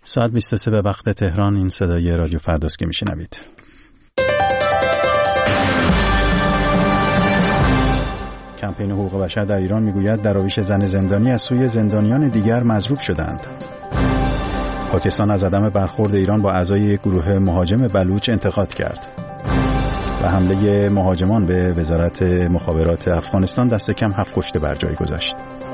ساعت 23 به وقت تهران. این صدای رادیو فرداست که میشنوید. کمپین حقوق بشر در ایران میگوید دراویش زن زندانی از سوی زندانیان دیگر مضروب شدند. پاکستان از عدم برخورد ایران با اعضای یک گروه مهاجم بلوچ انتقاد کرد. و حمله مهاجمان به وزارت مخابرات افغانستان دست کم 7 کشته بر جای گذاشت.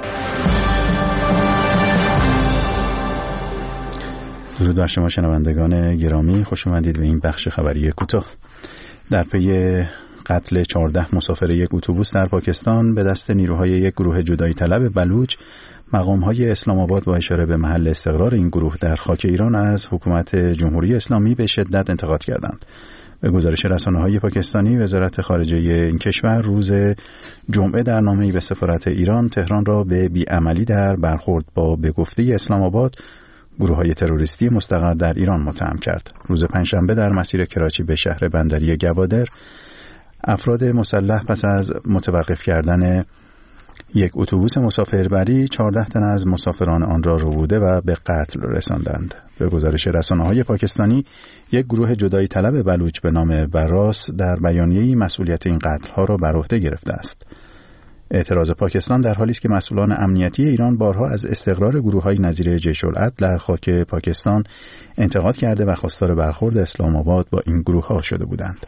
درود بر شما شنوندگان گرامی، خوش آمدید به این بخش خبری کوتاه. در پی قتل 14 مسافر یک اتوبوس در پاکستان به دست نیروهای یک گروه جدایی طلب بلوچ، مقام‌های اسلام آباد با اشاره به محل استقرار این گروه در خاک ایران از حکومت جمهوری اسلامی به شدت انتقاد کردند. به گزارش رسانه‌های پاکستانی، وزارت خارجه این کشور روز جمعه در نامه‌ای به سفارت ایران تهران را به بیعملی در برخورد با به گفته اسلام آباد گروه‌های تروریستی مستقر در ایران متهم کرد. روز پنجشنبه در مسیر کراچی به شهر بندری گوادر، افراد مسلح پس از متوقف کردن یک اتوبوس مسافربری 14 تن از مسافران آن را ربوده و به قتل رساندند. به گزارش رسانه‌های پاکستانی، یک گروه جدایی طلب بلوچ به نام براس در بیانیه‌ای مسئولیت این قتل‌ها را بر عهده گرفته است. اعتراض پاکستان در حالی است که مسئولان امنیتی ایران بارها از استقرار گروه‌های نظیر جیش العدل در خاک پاکستان انتقاد کرده و خواستار برخورد اسلام آباد با این گروه‌ها شده بودند.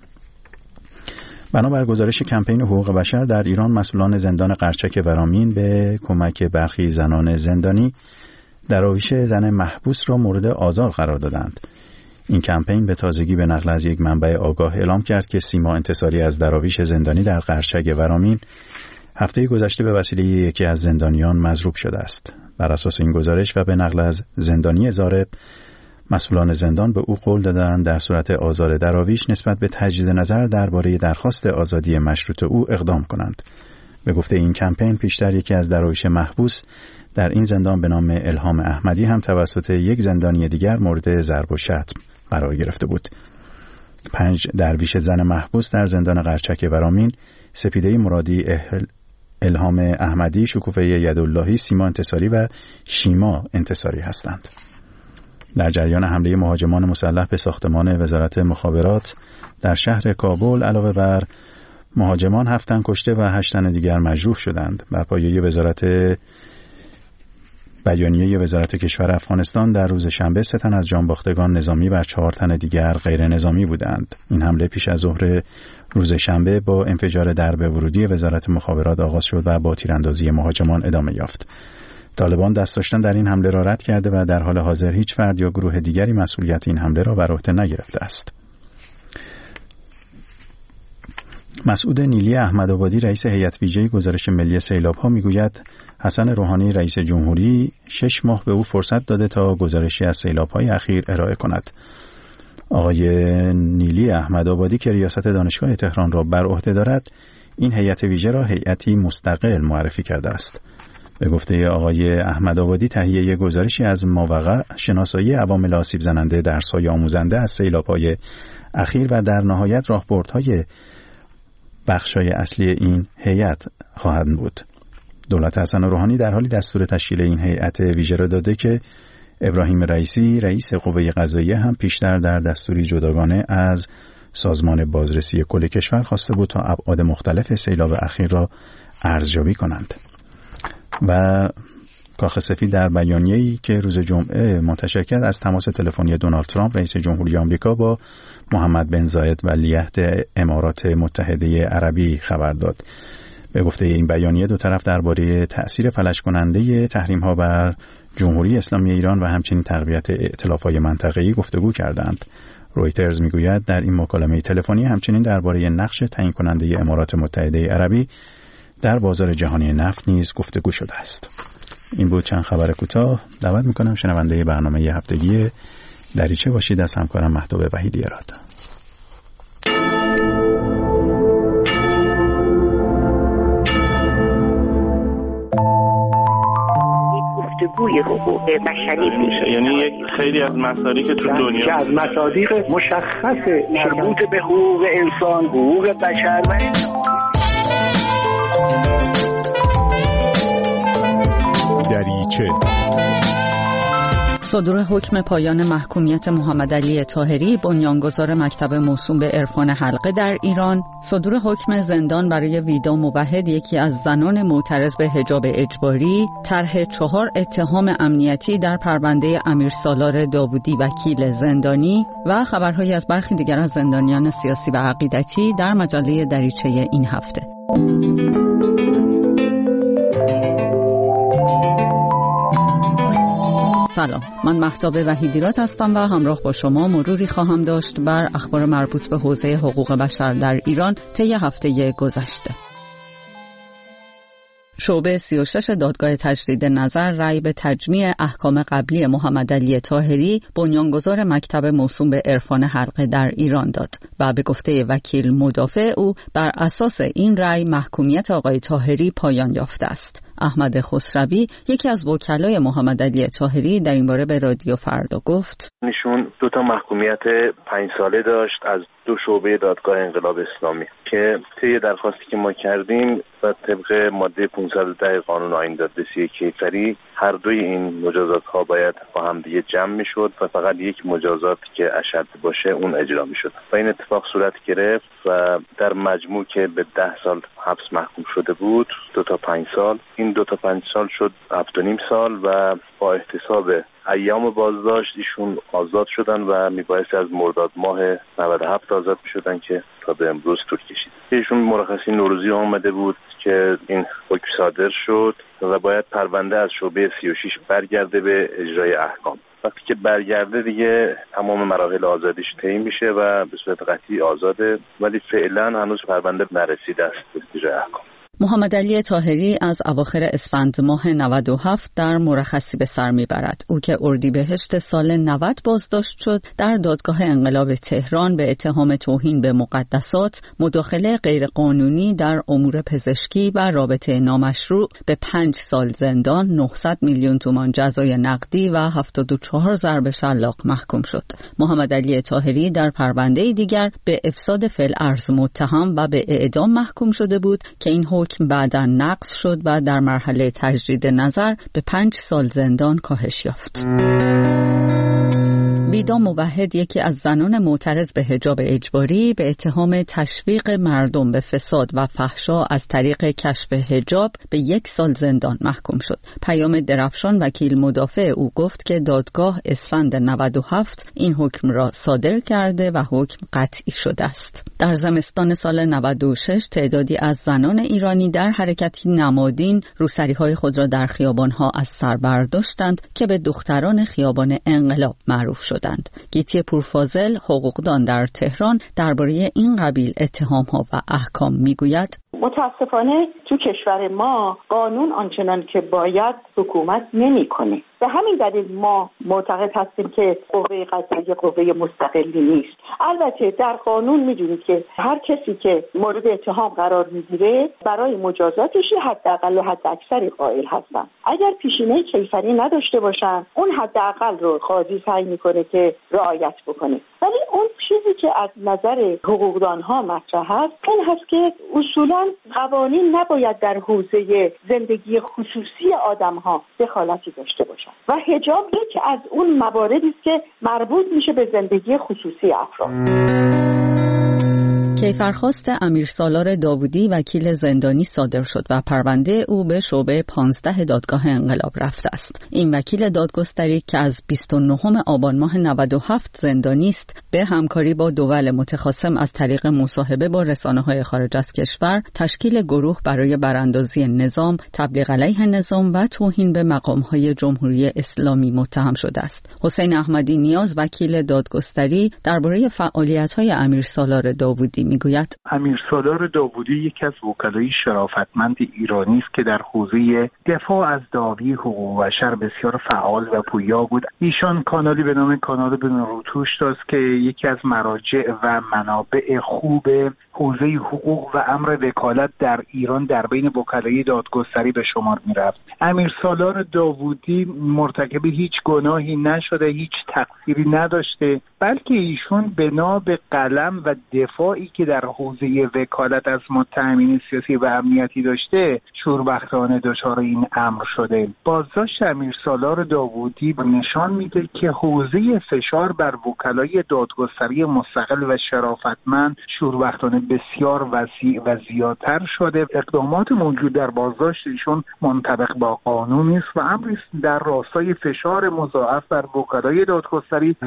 بنابر گزارش کمپین حقوق بشر در ایران، مسئولان زندان قرچک ورامین به کمک برخی زنان زندانی دراویش زن محبوس را مورد آزار قرار دادند. این کمپین به تازگی به نقل از یک منبع آگاه اعلام کرد که سیما انتصاری از دراویش زندانی در قرچک ورامین هفته گذشته به وسیله یکی از زندانیان مضروب شده است. بر اساس این گزارش و به نقل از زندانی زارب، مسئولان زندان به او قول دادند در صورت آزار دراویش نسبت به تجدید نظر درباره درخواست آزادی مشروط او اقدام کنند. به گفته این کمپین، پیشتر یکی از دراویش محبوس در این زندان به نام الهام احمدی هم توسط یک زندانی دیگر مورد ضرب و شتم قرار گرفته بود. 5 درویش زن محبوس در زندان قرچک ورامین، سپیده مرادی، الهام احمدی، شکوفه یداللهی، سیما انتصاری و شیما انتصاری هستند. در جریان حمله مهاجمان مسلح به ساختمان وزارت مخابرات در شهر کابل، علاوه بر مهاجمان 7 تن کشته و 8 تن دیگر مجروح شدند. بر پایه بیانیه وزارت کشور افغانستان در روز شنبه 3 تن از جانباختگان نظامی و 4 تن دیگر غیر نظامی بودند. این حمله پیش از ظهر روز شنبه با انفجار درب ورودی وزارت مخابرات آغاز شد و با تیراندازی مهاجمان ادامه یافت. طالبان دست داشتن در این حمله را رد کرده و در حال حاضر هیچ فرد یا گروه دیگری مسئولیت این حمله را بر عهده نگرفته است. مسعود نیلی احمدآبادی، رئیس هیئت ویژه گزارش ملی سیلاب‌ها، میگوید حسن روحانی رئیس جمهوری 6 ماه به او فرصت داده تا گزارشی از سیلاب‌های اخیر ارائه کند. آقای نیلی احمدآبادی که ریاست دانشگاه تهران را بر عهده دارد، این هیئت ویژه را هیئتی مستقل معرفی کرده است. به گفته آقای احمدآبادی، تهیه گزارشی از ماوقع، شناسایی عوامل آسیب زننده، درس‌های آموزنده از سیلاب‌های اخیر و در نهایت راهبردهای بخش‌های اصلی این هیئت خواهند بود. دولت حسن روحانی در حالی دستور تشکیل این هیئت ویژه را داده که ابراهیم رئیسی، رئیس قوه قضاییه، هم پیشتر در دستوری جداگانه از سازمان بازرسی کل کشور خواسته بود تا ابعاد مختلف سیلاب اخیر را ارزیابی کنند. و کاخ سفید در بیانیه‌ای که روز جمعه منتشر کرد از تماس تلفنی دونالد ترامپ رئیس جمهوری آمریکا با محمد بن زاید ولیعهد امارات متحده عربی خبر داد. به گفته این بیانیه، دو طرف درباره تأثیر فلج کننده تحریم‌ها بر جمهوری اسلامی ایران و همچنین تقویت ائتلاف‌های منطقه‌ای گفتگو کردند. رویترز میگوید در این مکالمه تلفنی همچنین درباره نقش تعیین کننده امارات متحده عربی در بازار جهانی نفت نیز گفتگو شده است. این بود چند خبر کوتاه. دعوت میکنم شنونده برنامه هفتگی دریچه باشید از همکارم مهتاب وحیدی اراد. گفتگوی حقوق بشری میشه، یعنی خیلی از مصادیق تو دنیا که از مصادیق مشخص مربوط به حقوق انسان، حقوق بشر و دریچه. صدور حکم پایان محکومیت محمد علی طاهری بنیانگذار مکتب موسوم به عرفان حلقه در ایران، صدور حکم زندان برای ویدا موحد یکی از زنان معترض به حجاب اجباری، طرح 4 اتهام امنیتی در پرونده امیرسالار داوودی وکیل زندانی و خبرهایی از برخی دیگر از زندانیان سیاسی و عقیدتی در مجله دریچه این هفته. سلام، من مهتاب وحیدیراد هستم و همراه با شما مروری خواهم داشت بر اخبار مربوط به حوزه حقوق بشر در ایران طی هفته گذشته. شعبه 36 دادگاه تجدید نظر رأی به تجمیع احکام قبلی محمد علی طاهری بنیانگذار مکتب موسوم به عرفان حلقه در ایران داد و به گفته وکیل مدافع او بر اساس این رأی محکومیت آقای طاهری پایان یافته است. احمد خسروی یکی از وکلای محمد علی طاهری در این باره به رادیو فردا گفت: ایشون 2 محکومیت 5 ساله داشت از 2 شعبه دادگاه انقلاب اسلامی که طی درخواستی که ما کردیم و طبق ماده 510 قانون آیین دادرسی کیفری هر دوی این مجازات ها باید با هم دیگه جمع میشد و فقط یک مجازات که اشد باشه اون اجرا میشد و این اتفاق صورت گرفت و در مجموع که به 10 سال حبس محکوم شده بود 2 تا 5 سال، این 2 تا 5 سال شد 7.5 سال و با احتساب ایام بازداشت ایشون آزاد شدن و میبایستی از مرداد ماه 97 آزاد میشدن که تا به امروز طول کشید. ایشون مرخصی نوروزی آمده بود که این حکم صادر شد و باید پرونده از شعبه 36 برگرده به اجرای احکام. وقتی که برگرده دیگه تمام مراحل آزادیش طی میشه و به صورت قطعی آزاده، ولی فعلا هنوز پرونده نرسیده است به اجرای احکام. محمد علی طاهری از اواخر اسفند ماه 97 در مرخصی به سر میبرد. او که اردیبهشت سال 90 بازداشت شد در دادگاه انقلاب تهران به اتهام توهین به مقدسات، مداخله غیرقانونی در امور پزشکی و رابطه نامشروع به 5 سال زندان، 900 میلیون تومان جزای نقدی و 74 ضرب شلاق محکوم شد. محمد علی طاهری در پرونده دیگر به افساد فی‌الارض متهم و به اعدام محکوم شده بود که این حکم بعداً نقض شد و در مرحله تجدید نظر به 5 سال زندان کاهش یافت. ویدا موحد یکی از زنان معترض به حجاب اجباری به اتهام تشویق مردم به فساد و فحشا از طریق کشف حجاب به 1 سال زندان محکوم شد. پیام درفشان وکیل مدافع او گفت که دادگاه اسفند 97 این حکم را صادر کرده و حکم قطعی شده است. در زمستان سال 96 تعدادی از زنان ایرانی در حرکتی نمادین روسری‌های خود را در خیابان‌ها از سر برداشتند که به دختران خیابان انقلاب معروف شد. گیتی پورفاضل، حقوقدان در تهران، درباره این قبیل اتهام‌ها و احکام میگوید: متاسفانه تو کشور ما قانون آنچنان که باید حکومت نمی‌کنه. به همین دلیل ما معتقد هستیم که قوه قضاییه قوه مستقلی نیست. البته در قانون می‌دونید که هر کسی که مورد اتهام قرار می‌گیره برای مجازاتش حداقل و حداکثری قائل هستن. اگر پیشینه کیفری نداشته باشن، اون حداقل رو قاضی سعی می‌کنه که رعایت بکنه. ولی اون چیزی که از نظر حقوقدان‌ها مطرح هست این هست که اصولاً قوانین نباید در حوزه زندگی خصوصی آدم‌ها دخالتی داشته باشن و حجاب یکی از اون مواردی است که مربوط میشه به زندگی خصوصی افراد. کیفرخواست امیرسالار داوودی وکیل زندانی صادر شد و پرونده او به شعبه 15 دادگاه انقلاب رفته است. این وکیل دادگستری که از 29 آبان ماه 97 زندانی است، به همکاری با دول متخاصم از طریق مصاحبه با رسانه‌های خارج از کشور تشکیل گروه برای براندازی نظام، تبلیغ علیه نظام و توهین به مقام‌های جمهوری اسلامی متهم شده است. حسین احمدی نیاز وکیل دادگستری درباره فعالیت‌های امیرسالار داوودی میگوید: امیرسالار داوودی یکی از وکلای شرافتمند ایرانی است که در حوزه دفاع از دعاوی حقوق بشر بسیار فعال و پویا بود. ایشان کانالی به نام کانال بنروتوش داشت که یکی از مراجع و منابع خوب حوزه حقوق و امر وکالت در ایران در بین وکلای دادگستری به شمار می‌رفت. امیرسالار داوودی مرتکب هیچ گناهی نشده، هیچ تقصیری نداشته، بلکه ایشون بنا به قلم و دفاعی که در حوزه وکالت از تامین سیاسی و امنیتی داشته شوربختانه دچار این امر شده. بازداشت امیرسالار داوودی نشان میده که حوزه فشار بر وکلای دادگستری مستقل و شرافتمند شوربختانه بسیار وسیع و زیادتر شده. اقدامات موجود در بازداشت ایشون منطبق با قانون نیست و امری در راستای فشار مضاعف بر وکلای دادگستری.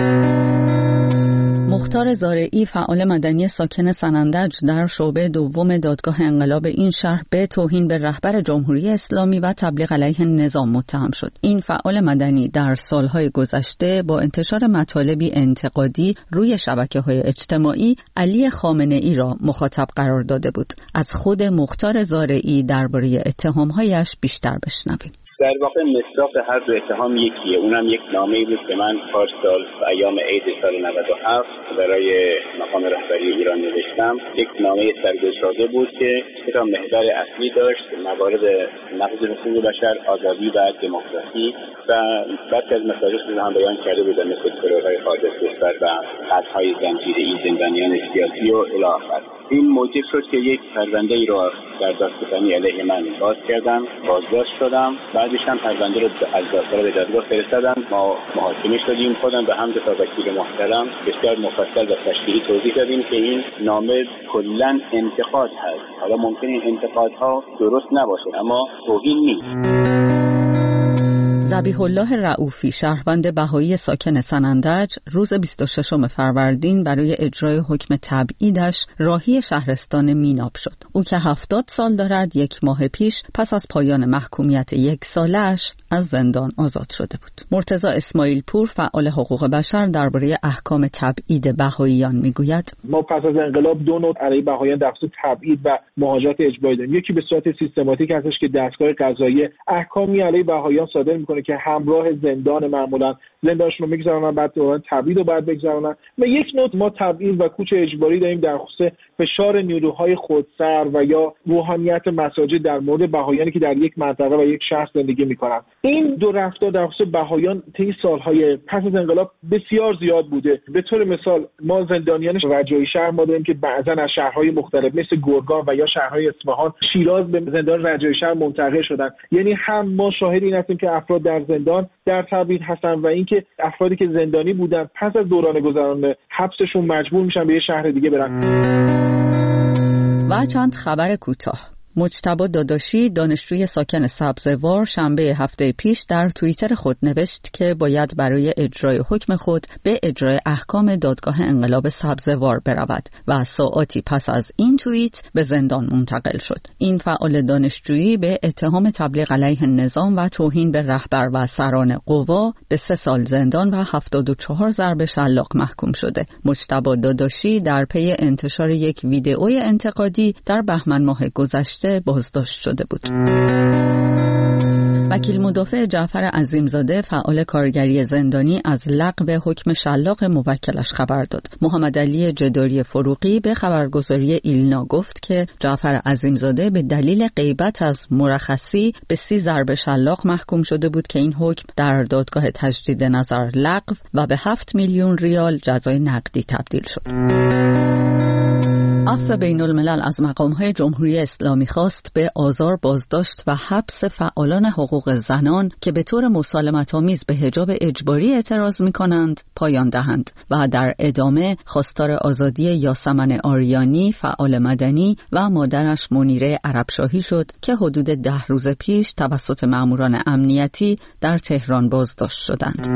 مختار زارعی، فعال مدنی ساکن سنندج، در شعبه دوم دادگاه انقلاب این شهر به توهین به رهبر جمهوری اسلامی و تبلیغ علیه نظام متهم شد. این فعال مدنی در سالهای گذشته با انتشار مطالبی انتقادی روی شبکه‌های اجتماعی علی خامنه‌ای را مخاطب قرار داده بود. از خود مختار زارعی درباره اتهام‌هایش بیشتر بشنویم. در واقع مصداق هر دو اتهام یکیه. اونم یک نامه‌ای بود که من پارسال ایام عید سال 97 برای مقام رهبری ایران نوشتم. یک نامه سرگشاده بود که تا محور اصلی داشت موارد نقض حقوق بشر، آزادی و دموکراسی و بعضی از مسائلی رو هم بیان کرده بود، مثل ترورهای خارج از کشور و قطع‌های زنجیره‌ای زندانیان سیاسی و الی آخر. این موجب شد که یک پرونده ای رو در دادستانی علیه من باز کردم، بازداشت شدم. بعدش هم پرونده رو از دادگاه به دادگاه فرستادم. ما محاکمه شدیم. خودم به همراه وکیل محترم بسیار مفصل و تشریحی توضیح دادیم که این نامه کلاً انتقاد هست. حالا ممکنه این انتقادها درست نباشه اما توهین نیست. ذبیح الله رؤوفی، شهروند بهایی ساکن سنندج، روز 26 فروردین برای اجرای حکم تبعیدش راهی شهرستان میناب شد. او که 70 سال دارد، 1 ماه پیش پس از پایان محکومیت 1 سالش از زندان آزاد شده بود. مرتضی اسماعیل پور، فعال حقوق بشر، درباره احکام تبعید بهاییان میگوید: ما پس از انقلاب 2 نوع علیه بهاییان در خصوص تبعید و مهاجرت اجباری داریم. یکی به صورت سیستماتیک هستش که دستگاه قضایی احکامی علیه بهاییان صادر میکنه که همراه زندان معمولا زندانشون رو میگذارن، بعد دوران تبعید رو بعد بگذارن. و یک نوع ما تبعید و کوچ اجباری داریم در خصوص فشار نیروهای خودسر و یا روحانیت مساجد در مورد بهاییانی که در یک منطقه و یک شهر زندگی میکنن. این دو رفتار در خصوص بهاییان طی سالهای پس از انقلاب بسیار زیاد بوده. به طور مثال ما زندانیان رجایی شهر ما داریم که بعضا از شهرهای مختلف مثل گرگان و یا شهرهای اصفهان، شیراز به زندان رجایی شهر منتقل شدن. یعنی هم ما شاهد این هستیم که افراد در زندان در تبعید هستن و اینکه افرادی که زندانی بودن پس از دوران گذران حبسشون مجبور میشن به یه شهر دیگه برن. و چند خبر کوتاه. مجتبی داداشی، دانشجوی ساکن سبزوار، شنبه هفته پیش در توییتر خود نوشت که باید برای اجرای حکم خود به اجرای احکام دادگاه انقلاب سبزوار برود و ساعاتی پس از این توییت به زندان منتقل شد. این فعال دانشجویی به اتهام تبلیغ علیه نظام و توهین به رهبر و سران قوا به 3 سال زندان و 74 ضرب شلاق محکوم شده. مجتبی داداشی در پی انتشار یک ویدئوی انتقادی در بهمن ماه گذشته بازداشت شده بود. وکیل مدافع جعفر عظیمزاده، فعال کارگری زندانی، از لغو حکم شلاق موکلش خبر داد. محمد علی جداری فروغی به خبرگزاری ایلنا گفت که جعفر عظیمزاده به دلیل غیبت از مرخصی به 30 ضرب شلاق محکوم شده بود که این حکم در دادگاه تجدید نظر لغو و به 7 میلیون ریال جزای نقدی تبدیل شد. عفو بین الملل از مقام‌های جمهوری اسلامی خواست به آزار، بازداشت و حبس فعالان حقوق زنان که به طور مسالمت‌آمیز به حجاب اجباری اعتراض می‌کنند پایان دهند و در ادامه خواستار آزادی یاسمن آریانی، فعال مدنی، و مادرش منیره عربشاهی شد که حدود 10 روز پیش توسط ماموران امنیتی در تهران بازداشت شدند.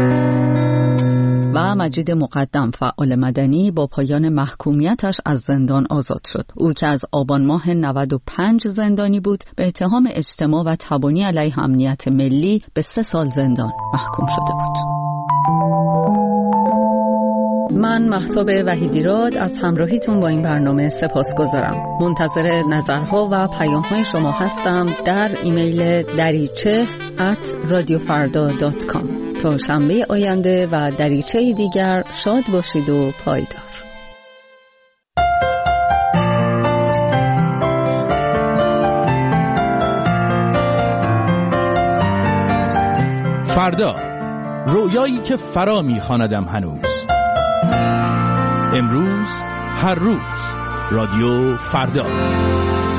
و مجید مقدم، فعال مدنی، با پایان محکومیتش از زندان آزاد شد. او که از آبان ماه 95 زندانی بود، به اتهام اجتماع و تبانی علیه امنیت ملی به 3 سال زندان محکوم شده بود. من مهتاب وحیدیراد از همراهیتون با این برنامه سپاسگزارم. منتظر نظرها و پیام‌های شما هستم در ایمیل dariche@radiofarda.com. تا شنبه آینده و دریچه دیگر شاد باشید و پایدار. فردا، رویایی که فرا می‌خواندم هنوز. امروز هر روز رادیو فردا.